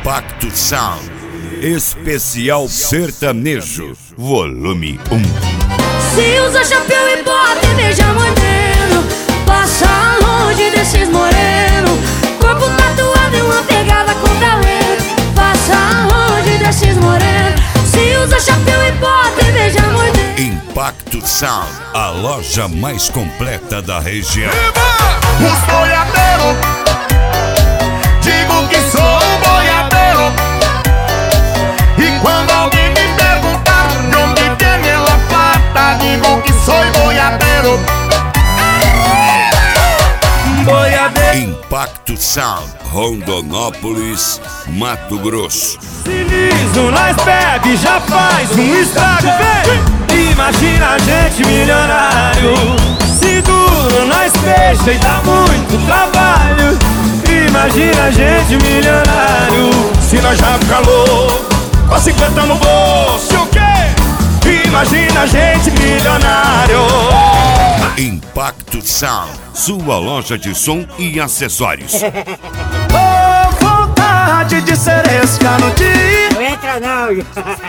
Impacto Sound, especial sertanejo, volume 1. Se usa chapéu e bota e beija moreno, passa longe desses moreno, corpo tatuado e uma pegada com talento, passa longe desses moreno. Se usa chapéu e bota e beija moreno. Impacto Sound, a loja mais completa da região. Os boiadeiros, digo que sou boiadeiro. E quando alguém me perguntar de onde tem ela plata, digo que sou boiadeiro. Boiadeiro. Impacto Sound, Rondonópolis, Mato Grosso. Se liso, nós bebe, já faz um estrago, vem! Imagina a gente milionário. Se duro, nós fecha e dá muito trabalho. Imagina a gente milionário. Se nós já fica louco, com 50 no bolso, o quê? Imagina a gente milionário. Impacto Sound, sua loja de som e acessórios. Oh, vontade de ser escanudinho. Não entra não.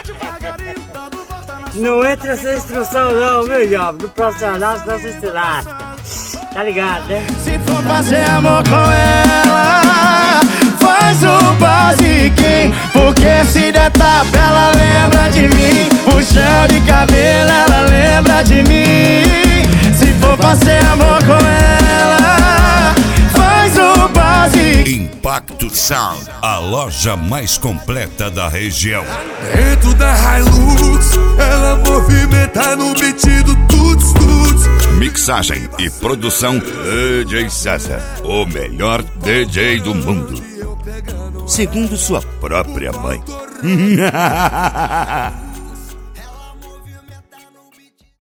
Não entra sem instrução não, meu jovem. Do profissional, senão você se lasca. Tá ligado, né? Se for fazer amor com ela, faz o basiquinho. Porque se der tapa, ela lembra de mim. Puxão de cabelo, ela lembra de mim. Se for fazer amor com ela, faz o basiquinho. Impacto Sound, a loja mais completa da região. Dentro da Hilux, ela movimenta no beat do tuts tuts. Mixagem e produção DJ César, o melhor DJ do mundo, segundo sua própria mãe.